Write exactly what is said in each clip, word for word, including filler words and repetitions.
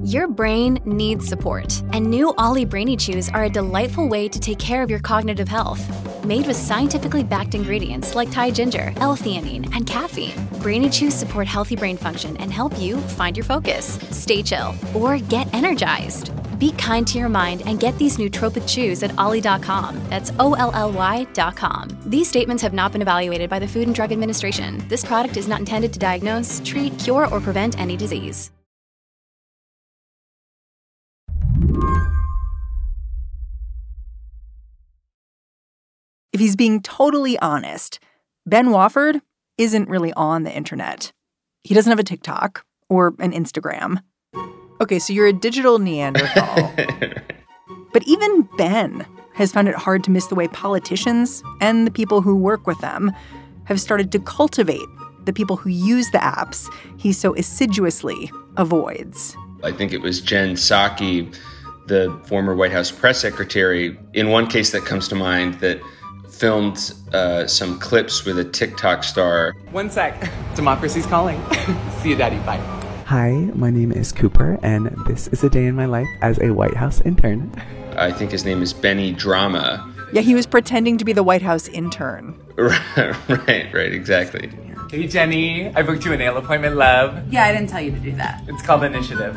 Your brain needs support, and new Ollie Brainy Chews are a delightful way to take care of your cognitive health. Made with scientifically backed ingredients like Thai ginger, L-theanine, and caffeine, Brainy Chews support healthy brain function and help you find your focus, stay chill, or get energized. Be kind to your mind and get these nootropic chews at ollie dot com. That's O L L Y dot com. These statements have not been evaluated by the Food and Drug Administration. This product is not intended to diagnose, treat, cure, or prevent any disease. If he's being totally honest, Ben Wofford isn't really on the internet. He doesn't have a TikTok or an Instagram. Okay, so you're a digital Neanderthal. But even Ben has found it hard to miss the way politicians and the people who work with them have started to cultivate the people who use the apps he so assiduously avoids. I think it was Jen Psaki, the former White House press secretary, in one case that comes to mind, that filmed uh, some clips with a TikTok star. One sec. Democracy's calling. See you, Daddy. Bye. Hi, my name is Cooper, and this is a day in my life as a White House intern. I think his name is Benny Drama. Yeah, he was pretending to be the White House intern. right, right, exactly. Hey, Jenny. I booked you a nail appointment, love. Yeah, I didn't tell you to do that. It's called Initiative.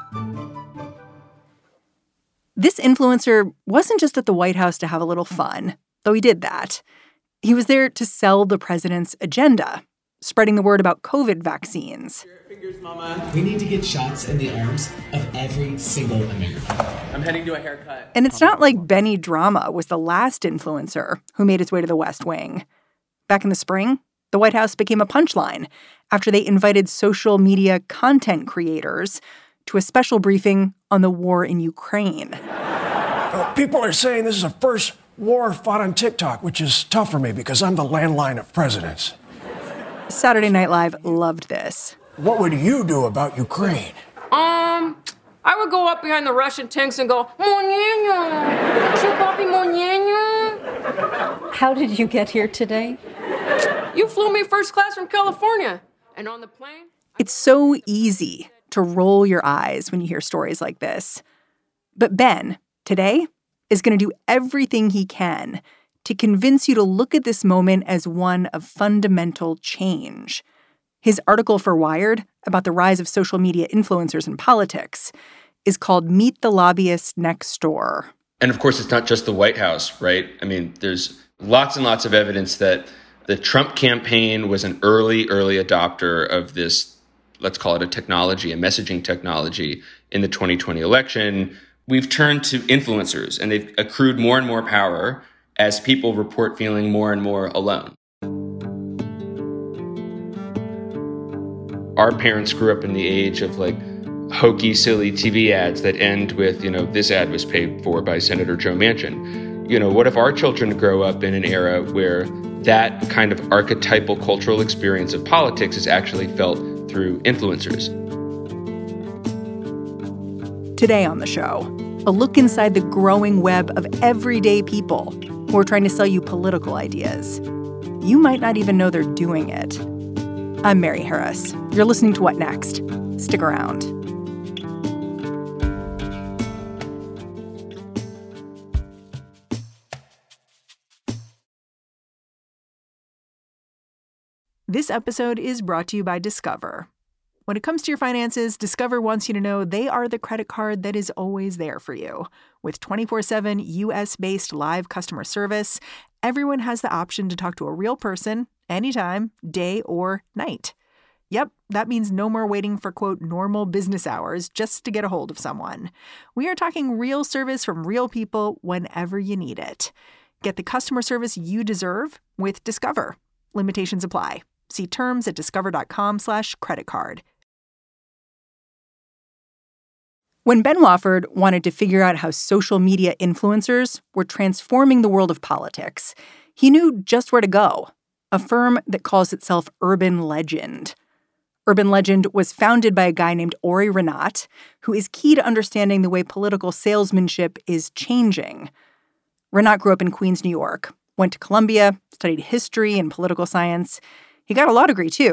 This influencer wasn't just at the White House to have a little fun, though he did that. He was there to sell the president's agenda, spreading the word about COVID vaccines. Fingers, Mama. We need to get shots in the arms of every single American. I'm heading to a haircut. And it's not like Benny Drama was the last influencer who made his way to the West Wing. Back in the spring, the White House became a punchline after they invited social media content creators to a special briefing on the war in Ukraine. Well, people are saying this is the first war fought on TikTok, which is tough for me because I'm the landline of presidents. Saturday Night Live loved this. What would you do about Ukraine? Um, I would go up behind the Russian tanks and go, Monyeño, Chupapi Monyeño. How did you get here today? You flew me first class from California. And on the plane... It's so easy to roll your eyes when you hear stories like this. But Ben, today, is going to do everything he can to convince you to look at this moment as one of fundamental change. His article for Wired about the rise of social media influencers in politics is called Meet the Lobbyist Next Door. And of course, it's not just the White House, right? I mean, there's lots and lots of evidence that the Trump campaign was an early, early adopter of this, let's call it a technology, a messaging technology in the twenty twenty election. We've turned to influencers, and they've accrued more and more power as people report feeling more and more alone. Our parents grew up in the age of like hokey, silly T V ads that end with, you know, this ad was paid for by Senator Joe Manchin. You know, what if our children grow up in an era where that kind of archetypal cultural experience of politics is actually felt through influencers? Today on the show, a look inside the growing web of everyday people who are trying to sell you political ideas. You might not even know they're doing it. I'm Mary Harris. You're listening to What Next? Stick around. This episode is brought to you by Discover. When it comes to your finances, Discover wants you to know they are the credit card that is always there for you. With twenty-four seven U S-based live customer service, everyone has the option to talk to a real person anytime, day or night. Yep, that means no more waiting for, quote, normal business hours just to get a hold of someone. We are talking real service from real people whenever you need it. Get the customer service you deserve with Discover. Limitations apply. See terms at discover.com slash credit card. When Ben Wofford wanted to figure out how social media influencers were transforming the world of politics, he knew just where to go, a firm that calls itself Urban Legend. Urban Legend was founded by a guy named Ori Renat, who is key to understanding the way political salesmanship is changing. Renat grew up in Queens, New York, went to Columbia, studied history and political science. He got a law degree, too,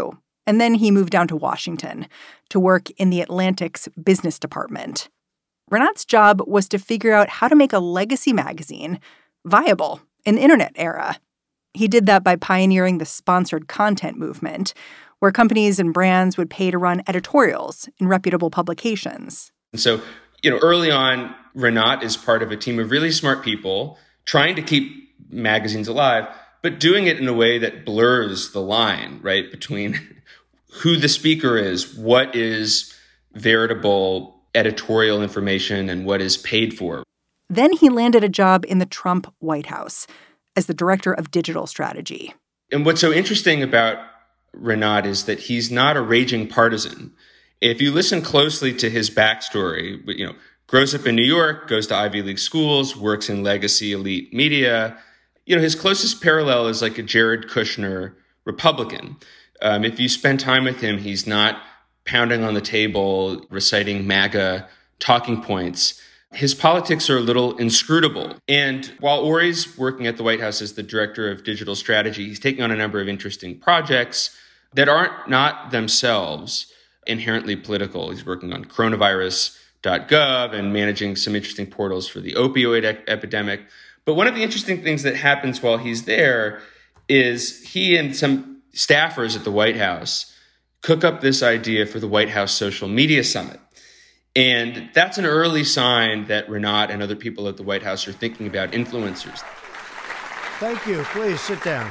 And then he moved down to Washington to work in the Atlantic's business department. Rinat's job was to figure out how to make a legacy magazine viable in the internet era. He did that by pioneering the sponsored content movement, where companies and brands would pay to run editorials in reputable publications. And so, you know, early on, Rinat is part of a team of really smart people trying to keep magazines alive, but doing it in a way that blurs the line, right, between who the speaker is, what is veritable editorial information, and what is paid for. Then he landed a job in the Trump White House as the director of digital strategy. And what's so interesting about Rinat is that he's not a raging partisan. If you listen closely to his backstory, you know, grows up in New York, goes to Ivy League schools, works in legacy elite media. You know, his closest parallel is like a Jared Kushner Republican. Um, if you spend time with him, he's not pounding on the table, reciting MAGA talking points. His politics are a little inscrutable. And while Ori's working at the White House as the director of digital strategy, he's taking on a number of interesting projects that aren't not themselves inherently political. He's working on coronavirus dot gov and managing some interesting portals for the opioid e- epidemic. But one of the interesting things that happens while he's there is he and some staffers at the White House cook up this idea for the White House Social Media Summit. And that's an early sign that Rinat and other people at the White House are thinking about influencers. Thank you. Please sit down.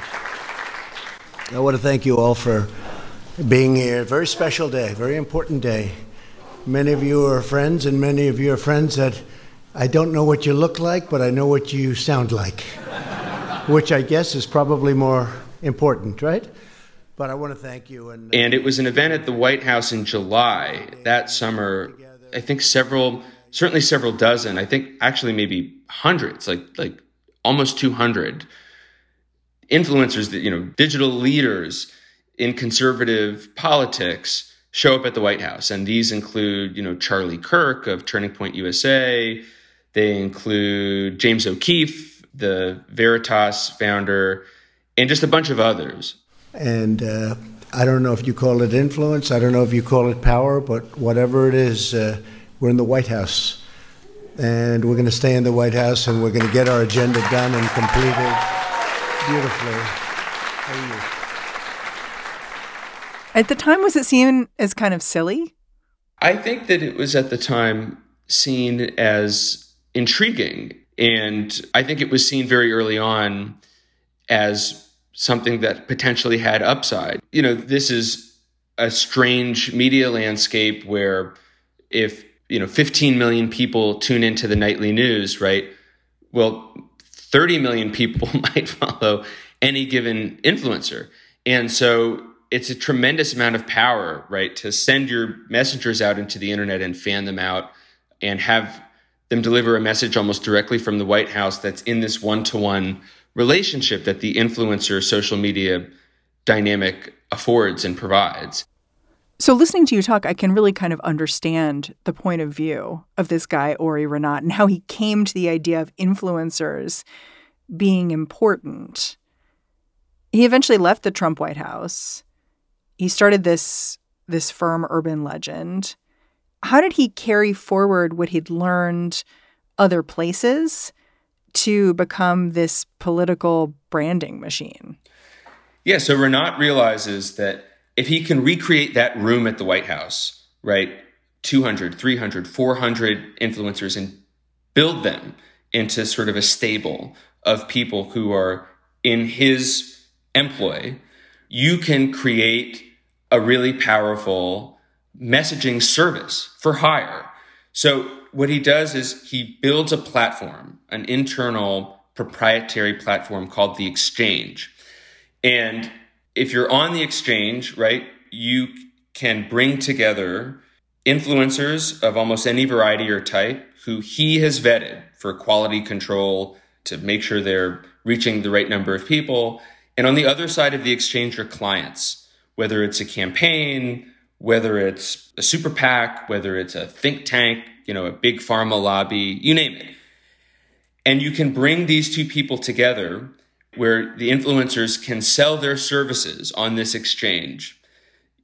I want to thank you all for being here. Very special day, very important day. Many of you are friends, and many of you are friends that I don't know what you look like, but I know what you sound like, which I guess is probably more important, right? But I want to thank you. And, and it was an event at the White House in July that summer. I think several, certainly several dozen, I think actually maybe hundreds, like like almost two hundred influencers, that, you know, digital leaders in conservative politics show up at the White House. And these include, you know, Charlie Kirk of Turning Point U S A. They include James O'Keefe, the Veritas founder, and just a bunch of others. And uh, I don't know if you call it influence, I don't know if you call it power, but whatever it is, uh, we're in the White House. And we're going to stay in the White House, and we're going to get our agenda done and completed beautifully. How are you? At the time, was it seen as kind of silly? I think that it was at the time seen as intriguing. And I think it was seen very early on as something that potentially had upside. You know, this is a strange media landscape where if, you know, fifteen million people tune into the nightly news, right? Well, thirty million people might follow any given influencer. And so it's a tremendous amount of power, right, to send your messengers out into the internet and fan them out and have them deliver a message almost directly from the White House that's in this one-to-one relationship that the influencer social media dynamic affords and provides. So listening to you talk, I can really kind of understand the point of view of this guy, Ori Rinat, and how he came to the idea of influencers being important. He eventually left the Trump White House. He started this, this firm, Urban Legend. How did he carry forward what he'd learned other places to become this political branding machine? Yeah, so Rinat realizes that if he can recreate that room at the White House, right, two hundred, three hundred, four hundred influencers and build them into sort of a stable of people who are in his employ, you can create a really powerful messaging service for hire. So what he does is he builds a platform, an internal proprietary platform called The Exchange. And if you're on The Exchange, right, you can bring together influencers of almost any variety or type who he has vetted for quality control to make sure they're reaching the right number of people. And on the other side of The Exchange are clients, whether it's a campaign, whether it's a super PAC, whether it's a think tank, you know, a big pharma lobby, you name it. And you can bring these two people together where the influencers can sell their services on this exchange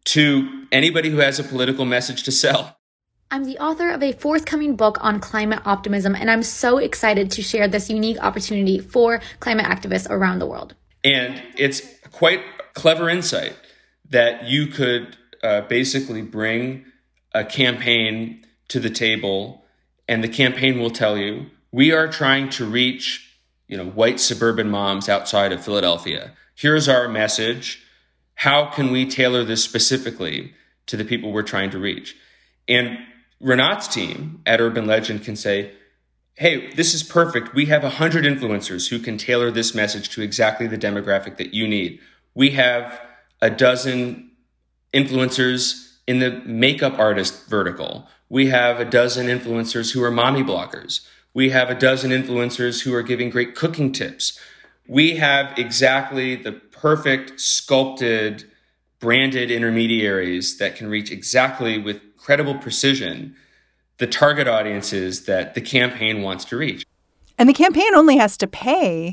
to anybody who has a political message to sell. I'm the author of a forthcoming book on climate optimism, and I'm so excited to share this unique opportunity for climate activists around the world. And it's quite clever insight that you could uh, basically bring a campaign to the table, and the campaign will tell you, we are trying to reach, you know, white suburban moms outside of Philadelphia. Here's our message. How can we tailor this specifically to the people we're trying to reach? And Renat's team at Urban Legend can say, hey, this is perfect. We have one hundred influencers who can tailor this message to exactly the demographic that you need. We have a dozen influencers in the makeup artist vertical. We have a dozen influencers who are mommy bloggers. We have a dozen influencers who are giving great cooking tips. We have exactly the perfect sculpted, branded intermediaries that can reach exactly with credible precision the target audiences that the campaign wants to reach. And the campaign only has to pay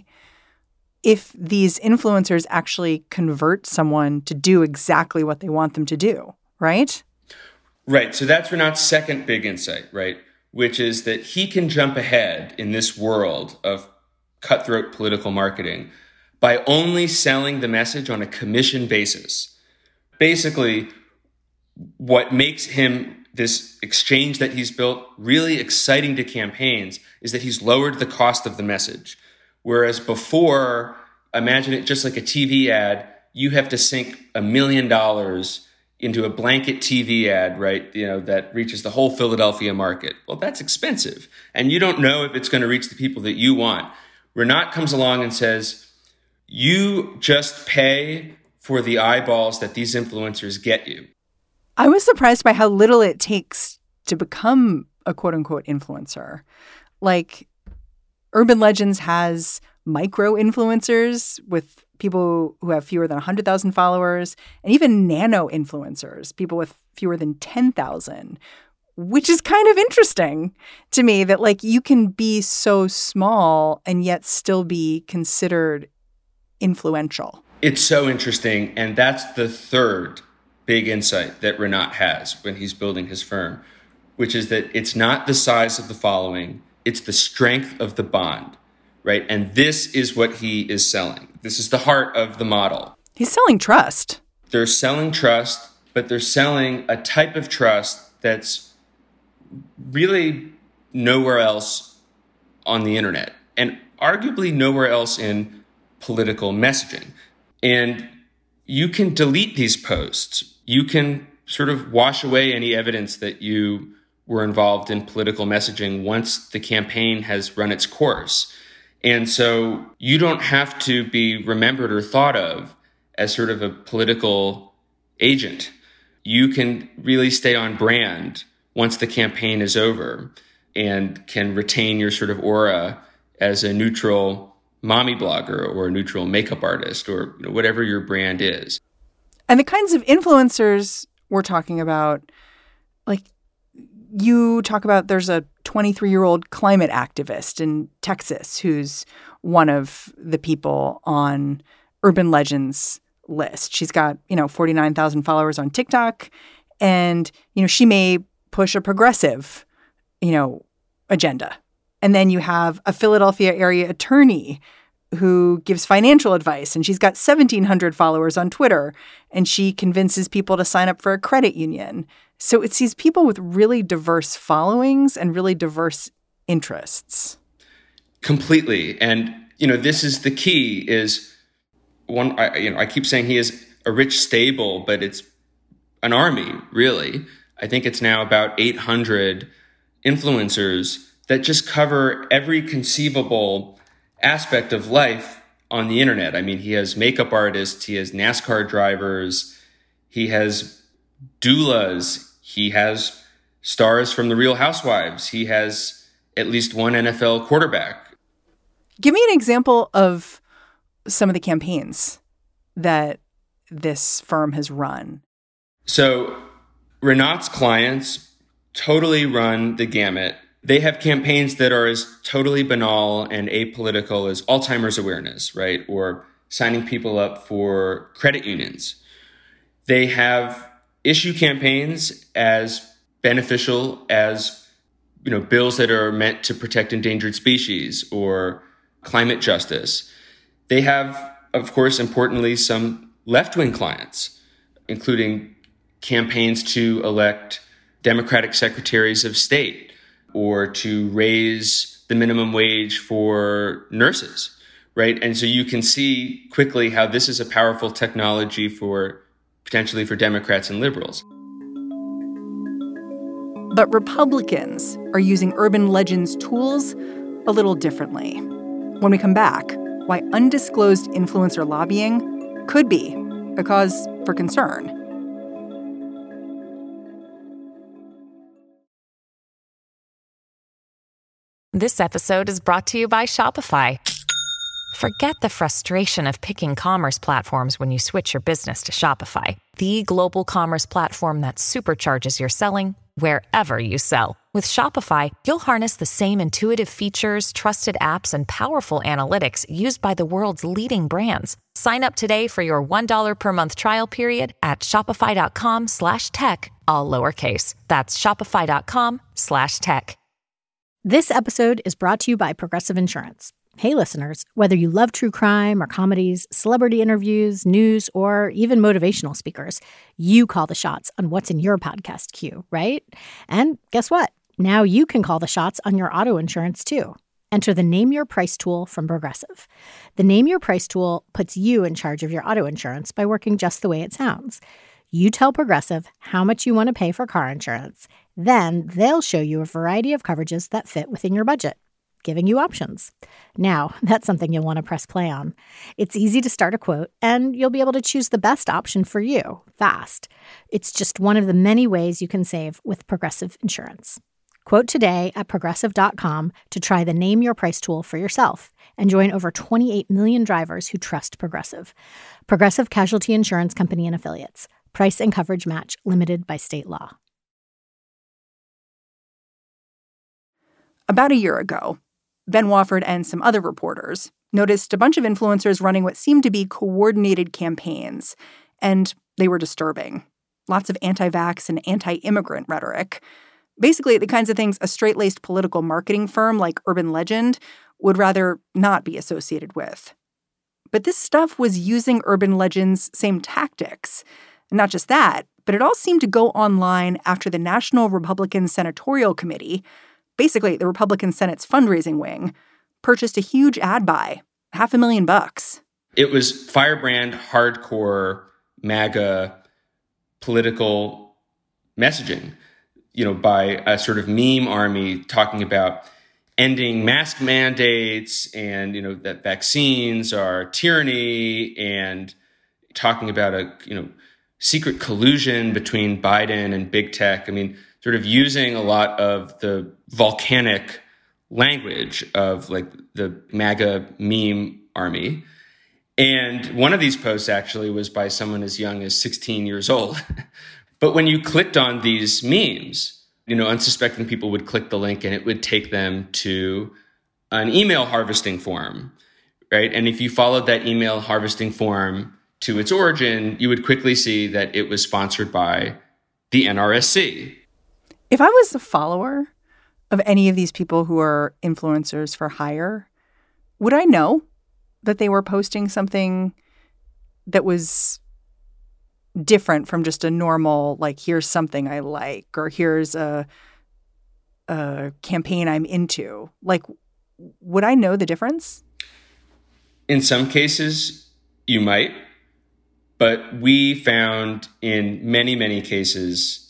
if these influencers actually convert someone to do exactly what they want them to do, right? Right. So that's Renat's second big insight, right? Which is that he can jump ahead in this world of cutthroat political marketing by only selling the message on a commission basis. Basically, what makes him, this exchange that he's built, really exciting to campaigns is that he's lowered the cost of the message. Whereas before, imagine it just like a T V ad, you have to sink a million dollars into a blanket T V ad, right? You know, that reaches the whole Philadelphia market. Well, that's expensive. And you don't know if it's going to reach the people that you want. Renat comes along and says, you just pay for the eyeballs that these influencers get you. I was surprised by how little it takes to become a quote unquote influencer. Like, Urban Legends has micro influencers with people who have fewer than one hundred thousand followers, and even nano influencers, people with fewer than ten thousand, which is kind of interesting to me that, like, you can be so small and yet still be considered influential. It's so interesting. And that's the third big insight that Renat has when he's building his firm, which is that it's not the size of the following, it's the strength of the bond, right? And this is what he is selling. This is the heart of the model. He's selling trust. They're selling trust, but they're selling a type of trust that's really nowhere else on the internet, and arguably nowhere else in political messaging. And you can delete these posts. You can sort of wash away any evidence that you were involved in political messaging once the campaign has run its course. And so you don't have to be remembered or thought of as sort of a political agent. You can really stay on brand once the campaign is over and can retain your sort of aura as a neutral mommy blogger or a neutral makeup artist or, you know, whatever your brand is. And the kinds of influencers we're talking about, like, you talk about there's a twenty-three-year-old climate activist in Texas who's one of the people on Urban Legends list. She's got, you know, forty-nine thousand followers on TikTok, and, you know, she may push a progressive, you know, agenda. And then you have a Philadelphia area attorney who gives financial advice, and she's got seventeen hundred followers on Twitter, and she convinces people to sign up for a credit union. So it's these people with really diverse followings and really diverse interests. Completely. And, you know, this is the key is one, I, you know, I keep saying he is a rich stable, but it's an army, really. I think it's now about eight hundred influencers that just cover every conceivable aspect of life on the internet. I mean, he has makeup artists, he has NASCAR drivers, he has doulas, he has stars from The Real Housewives, he has at least one N F L quarterback. Give me an example of some of the campaigns that this firm has run. So Renat's clients totally run the gamut. They have campaigns that are as totally banal and apolitical as Alzheimer's awareness, right? Or signing people up for credit unions. They have issue campaigns as beneficial as, you know, bills that are meant to protect endangered species or climate justice. They have, of course, importantly, some left-wing clients, including campaigns to elect Democratic secretaries of state or to raise the minimum wage for nurses, right? And so you can see quickly how this is a powerful technology for potentially for Democrats and liberals. But Republicans are using Urban Legends tools a little differently. When we come back, why undisclosed influencer lobbying could be a cause for concern. This episode is brought to you by Shopify. Forget the frustration of picking commerce platforms when you switch your business to Shopify, the global commerce platform that supercharges your selling wherever you sell. With Shopify, you'll harness the same intuitive features, trusted apps, and powerful analytics used by the world's leading brands. Sign up today for your one dollar per month trial period at shopify.com slash tech, all lowercase. That's shopify.com slash tech. This episode is brought to you by Progressive Insurance. Hey, listeners, whether you love true crime or comedies, celebrity interviews, news, or even motivational speakers, you call the shots on what's in your podcast queue, right? And guess what? Now you can call the shots on your auto insurance, too. Enter the Name Your Price tool from Progressive. The Name Your Price tool puts you in charge of your auto insurance by working just the way it sounds. You tell Progressive how much you want to pay for car insurance. Then they'll show you a variety of coverages that fit within your budget, giving you options. Now, that's something you'll want to press play on. It's easy to start a quote, and you'll be able to choose the best option for you fast. It's just one of the many ways you can save with Progressive Insurance. Quote today at progressive dot com to try the Name Your Price tool for yourself and join over twenty-eight million drivers who trust Progressive. Progressive Casualty Insurance Company and Affiliates. Price and coverage match limited by state law. About a year ago, Ben Wofford and some other reporters noticed a bunch of influencers running what seemed to be coordinated campaigns, and they were disturbing. Lots of anti-vax and anti-immigrant rhetoric. Basically, the kinds of things a straight-laced political marketing firm like Urban Legend would rather not be associated with. But this stuff was using Urban Legend's same tactics. And not just that, but it all seemed to go online after the National Republican Senatorial Committee, basically the Republican Senate's fundraising wing, purchased a huge ad buy, half a million bucks. It was firebrand, hardcore, MAGA political messaging, you know, by a sort of meme army talking about ending mask mandates and, you know, that vaccines are tyranny and talking about a, you know, secret collusion between Biden and big tech. I mean, sort of using a lot of the volcanic language of like the MAGA meme army. And one of these posts actually was by someone as young as sixteen years old. But when you clicked on these memes, you know, unsuspecting people would click the link and it would take them to an email harvesting forum, right? And if you followed that email harvesting forum to its origin, you would quickly see that it was sponsored by the N R S C. If I was a follower of any of these people who are influencers for hire, would I know that they were posting something that was different from just a normal, like, here's something I like, or here's a, a campaign I'm into? Like, would I know the difference? In some cases, you might. But we found in many, many cases,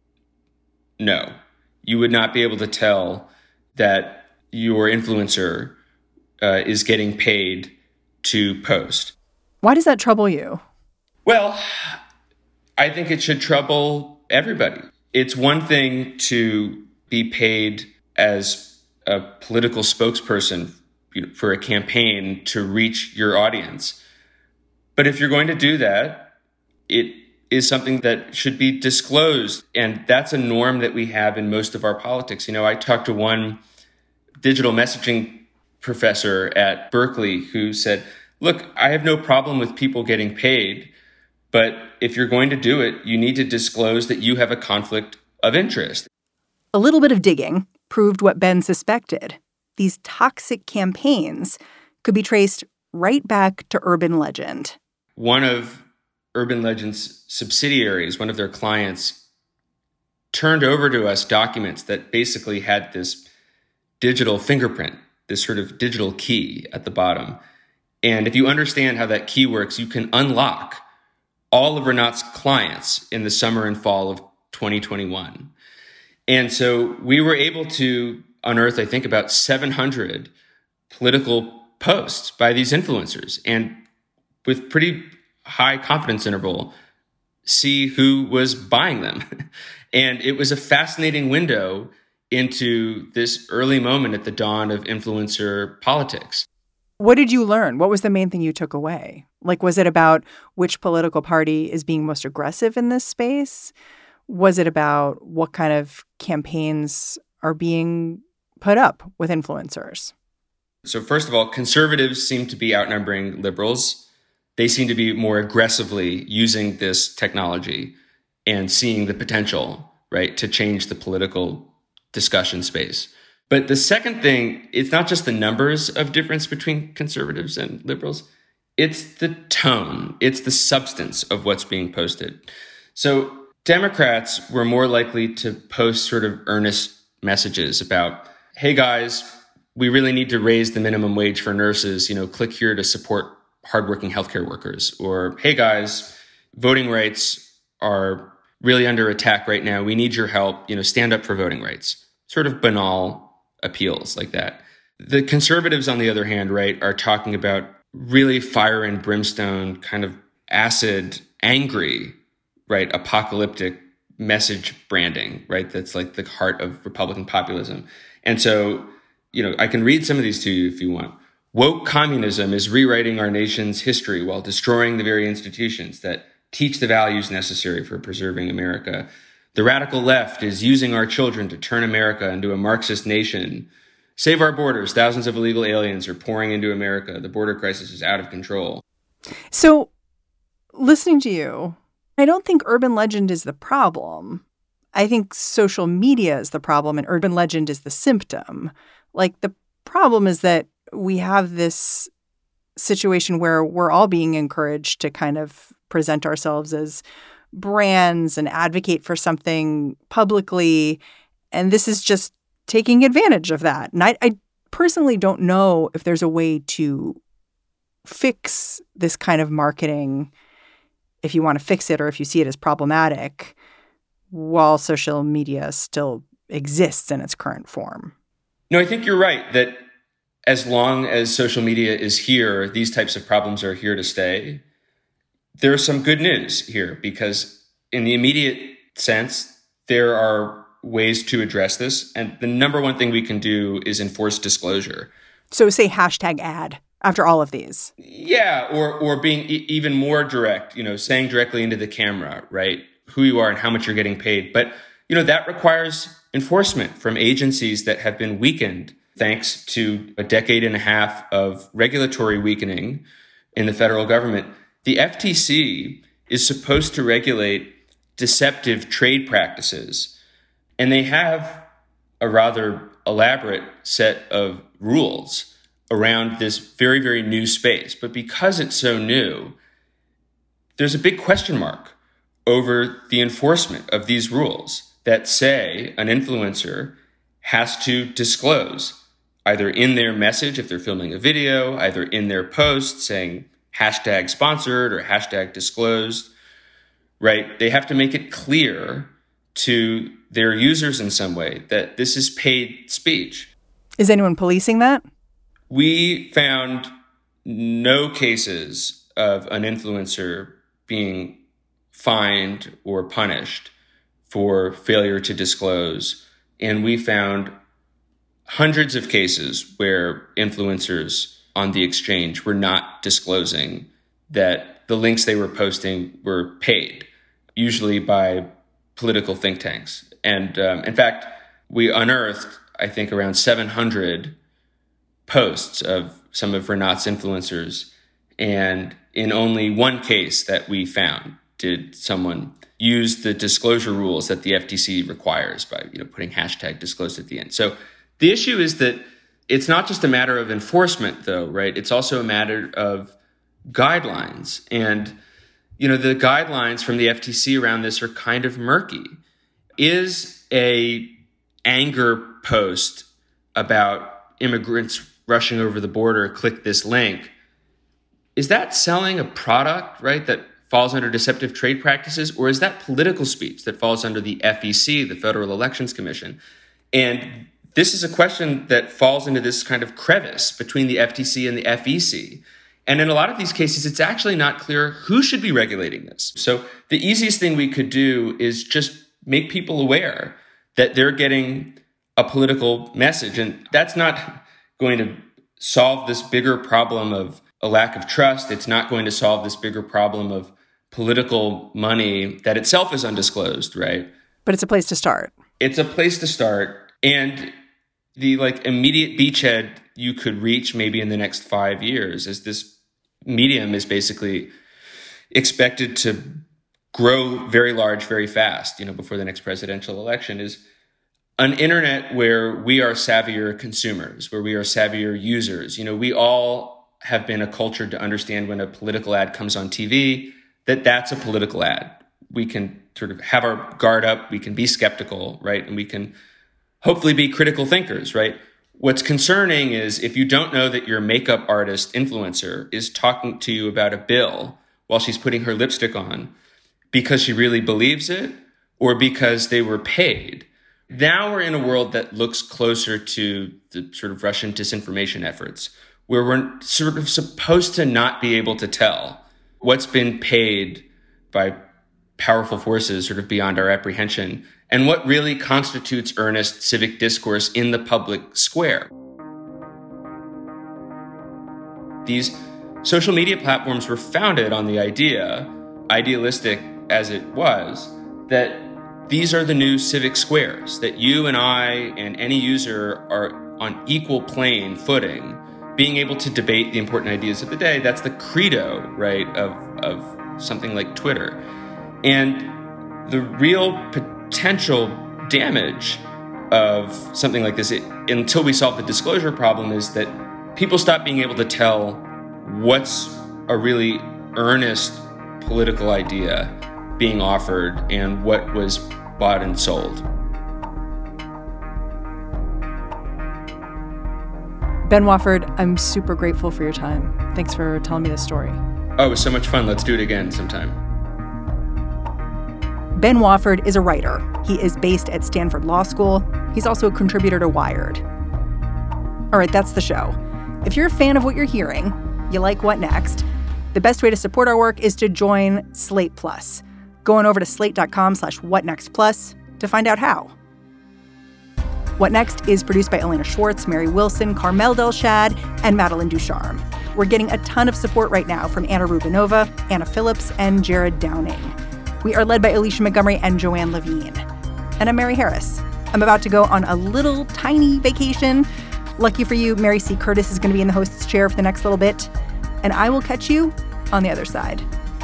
no. You would not be able to tell that your influencer uh, is getting paid to post. Why does that trouble you? Well, I think it should trouble everybody. It's one thing to be paid as a political spokesperson, you know, for a campaign to reach your audience. But if you're going to do that, it is something that should be disclosed. And that's a norm that we have in most of our politics. You know, I talked to one digital messaging professor at Berkeley who said, look, I have no problem with people getting paid, But if you're going to do it, you need to disclose that you have a conflict of interest. A little bit of digging proved what Ben suspected. These toxic campaigns could be traced right back to Urban Legend. One of Urban Legend's subsidiaries, one of their clients, turned over to us documents that basically had this digital fingerprint, this sort of digital key at the bottom. And if you understand how that key works, you can unlock all of Renat's clients in the summer and fall of twenty twenty-one. And so we were able to unearth, I think, about seven hundred political posts by these influencers, and with pretty high confidence interval, see who was buying them. And it was a fascinating window into this early moment at the dawn of influencer politics. What did you learn? What was the main thing you took away? Like, was it about which political party is being most aggressive in this space? Was it about what kind of campaigns are being put up with influencers? So first of all, conservatives seem to be outnumbering liberals. They seem to be more aggressively using this technology and seeing the potential, right, to change the political discussion space. But the second thing, it's not just the numbers of difference between conservatives and liberals. It's the tone. It's the substance of what's being posted. So Democrats were more likely to post sort of earnest messages about, hey, guys, we really need to raise the minimum wage for nurses. You know, click here to support hardworking healthcare workers. Or, hey, guys, voting rights are really under attack right now. We need your help. You know, stand up for voting rights. Sort of banal appeals like that. The conservatives, on the other hand, right, are talking about really fire and brimstone, kind of acid, angry, right, apocalyptic message branding, right? That's like the heart of Republican populism. And so, you know, I can read some of these to you if you want. Woke communism is rewriting our nation's history while destroying the very institutions that teach the values necessary for preserving America. The radical left is using our children to turn America into a Marxist nation. Save our borders. Thousands of illegal aliens are pouring into America. The border crisis is out of control. So, listening to you, I don't think Urban Legend is the problem. I think social media is the problem and Urban Legend is the symptom. Like, the problem is that we have this situation where we're all being encouraged to kind of present ourselves as brands and advocate for something publicly. And this is just taking advantage of that. And I, I personally don't know if there's a way to fix this kind of marketing, if you want to fix it or if you see it as problematic, while social media still exists in its current form. No, I think you're right that as long as social media is here, these types of problems are here to stay. There's some good news here because in the immediate sense, there are ways to address this. And the number one thing we can do is enforce disclosure. So say hashtag ad after all of these. Yeah, or or being e- even more direct, you know, saying directly into the camera, right, who you are and how much you're getting paid. But, you know, that requires enforcement from agencies that have been weakened thanks to a decade and a half of regulatory weakening in the federal government. The F T C is supposed to regulate deceptive trade practices, and they have a rather elaborate set of rules around this very, very new space. But because it's so new, there's a big question mark over the enforcement of these rules that say an influencer has to disclose either in their message, if they're filming a video, either in their post saying hashtag sponsored or hashtag disclosed, right? They have to make it clear to their users in some way that this is paid speech. Is anyone policing that? We found no cases of an influencer being fined or punished for failure to disclose. And we found hundreds of cases where influencers on the exchange were not disclosing that the links they were posting were paid, usually by political think tanks. And um, in fact, we unearthed, I think, around seven hundred posts of some of Renat's influencers. And in only one case that we found did someone use the disclosure rules that the F T C requires by, you know, putting hashtag disclosed at the end. So the issue is that it's not just a matter of enforcement, though, right? It's also a matter of guidelines. And, you know, the guidelines from the F T C around this are kind of murky. Is a anger post about immigrants rushing over the border, click this link, is that selling a product, right, that falls under deceptive trade practices? Or is that political speech that falls under the F E C, the Federal Elections Commission? And this is a question that falls into this kind of crevice between the F T C and the F E C. And in a lot of these cases, it's actually not clear who should be regulating this. So the easiest thing we could do is just make people aware that they're getting a political message. And that's not going to solve this bigger problem of a lack of trust. It's not going to solve this bigger problem of political money that itself is undisclosed, right? But it's a place to start. It's a place to start. And the like immediate beachhead you could reach maybe in the next five years is this medium is basically expected to grow very large, very fast, you know, before the next presidential election, is an internet where we are savvier consumers, where we are savvier users. You know, we all have been acculturated to understand when a political ad comes on T V, that that's a political ad. We can sort of have our guard up, we can be skeptical, right? And we can hopefully be critical thinkers, right? What's concerning is if you don't know that your makeup artist influencer is talking to you about a bill while she's putting her lipstick on because she really believes it or because they were paid. Now we're in a world that looks closer to the sort of Russian disinformation efforts, where we're sort of supposed to not be able to tell what's been paid by powerful forces sort of beyond our apprehension and what really constitutes earnest civic discourse in the public square. These social media platforms were founded on the idea, idealistic as it was, that these are the new civic squares, that you and I and any user are on equal plane footing, being able to debate the important ideas of the day. That's the credo, right, of, of something like Twitter. And the real potential damage of something like this, it, until we solve the disclosure problem, is that people stop being able to tell what's a really earnest political idea being offered and what was bought and sold. Ben Wofford, I'm super grateful for your time. Thanks for telling me this story. Oh, it was so much fun. Let's do it again sometime. Ben Wofford is a writer. He is based at Stanford Law School. He's also a contributor to Wired. All right, that's the show. If you're a fan of what you're hearing, you like What Next, the best way to support our work is to join Slate Plus. Go on over to slate.com slash whatnextplus to find out how. What Next is produced by Elena Schwartz, Mary Wilson, Carmel Delshad, and Madeline Ducharme. We're getting a ton of support right now from Anna Rubinova, Anna Phillips, and Jared Downing. We are led by Alicia Montgomery and Joanne Levine. And I'm Mary Harris. I'm about to go on a little tiny vacation. Lucky for you, Mary C. Curtis is going to be in the host's chair for the next little bit. And I will catch you on the other side.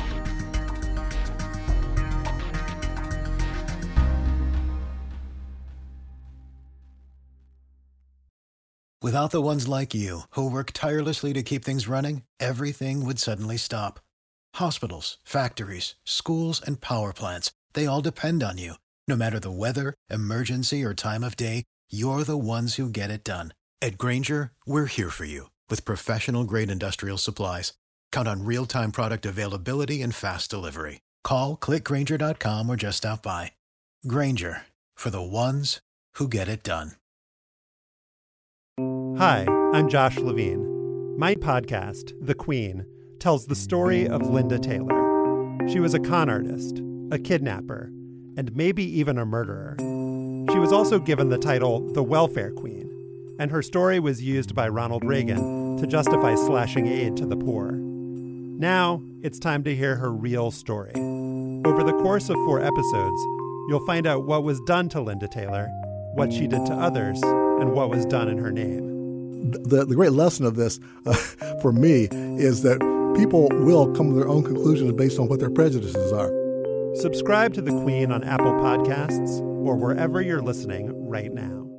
Without the ones like you, who work tirelessly to keep things running, everything would suddenly stop. Hospitals, factories, schools, and power plants, they all depend on you. No matter the weather, emergency, or time of day, you're the ones who get it done. At Grainger, we're here for you with professional-grade industrial supplies. Count on real-time product availability and fast delivery. Call, click Grainger dot com, or just stop by. Grainger, for the ones who get it done. Hi, I'm Josh Levine. My podcast, The Queen, tells the story of Linda Taylor. She was a con artist, a kidnapper, and maybe even a murderer. She was also given the title the Welfare Queen, and her story was used by Ronald Reagan to justify slashing aid to the poor. Now, it's time to hear her real story. Over the course of four episodes, you'll find out what was done to Linda Taylor, what she did to others, and what was done in her name. The, the great lesson of this uh, for me is that people will come to their own conclusions based on what their prejudices are. Subscribe to The Queen on Apple Podcasts or wherever you're listening right now.